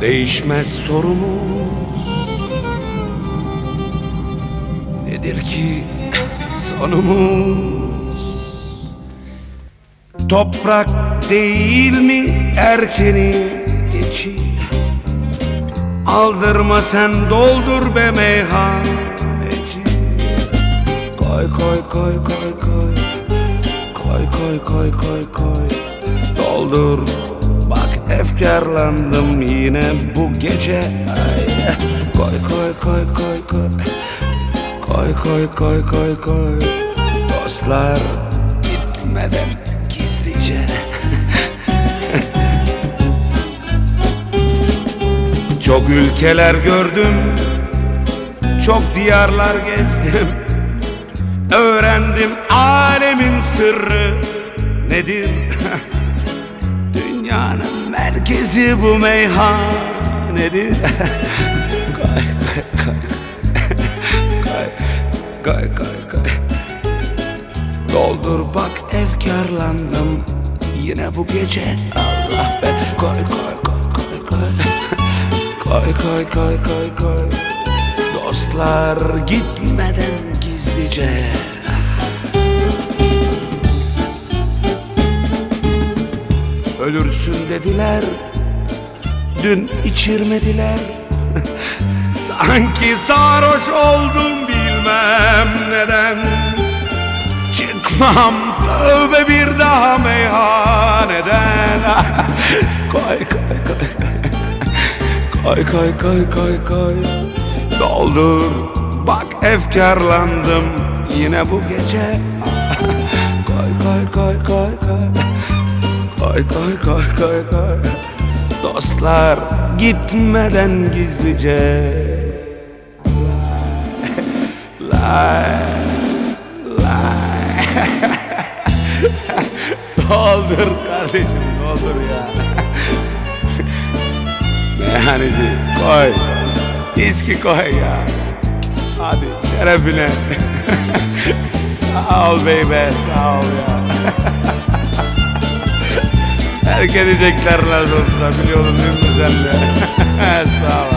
Değişmez sorumuz, nedir ki sonumuz? Toprak değil mi erkeni geçi? Aldırma sen doldur be meyhaneci. Koy koy koy koy koy, koy koy koy koy koy, doldur. Bak efkarlandım yine bu gece. Ay. Koy koy koy koy koy, koy koy koy koy koy, dostlar gitmeden gizlice. Çok ülkeler gördüm, çok diyarlar gezdim. Öğrendim alemin sırrı nedir? Dünyanın merkezi bu meyhanedir. Koy koy koy, koy koy koy, doldur bak efkarlandım yine bu gece. Allah be. Koy koy koy koy koy, koy koy koy koy koy, dostlar gitmeden gizlice. Ölürsün dediler, dün içirmediler. Sanki sarhoş oldum bilmem neden. Çıkmam tövbe bir daha meyhaneden. Koy koy koy, koy koy koy koy koy, doldur bak efkarlandım yine bu gece. Koy koy koy koy koy, koy koy koy koy koy, dostlar gitmeden gizlice. Lay lay. Doldur kardeşim, doldur ya. Meyhaneci koy, içki koy ya. Hadi şerefine. Sağ ol beybe, sağ ol ya. Terk edecekler nasıl olsa, biliyordum değil mi sen de? Sağ ol.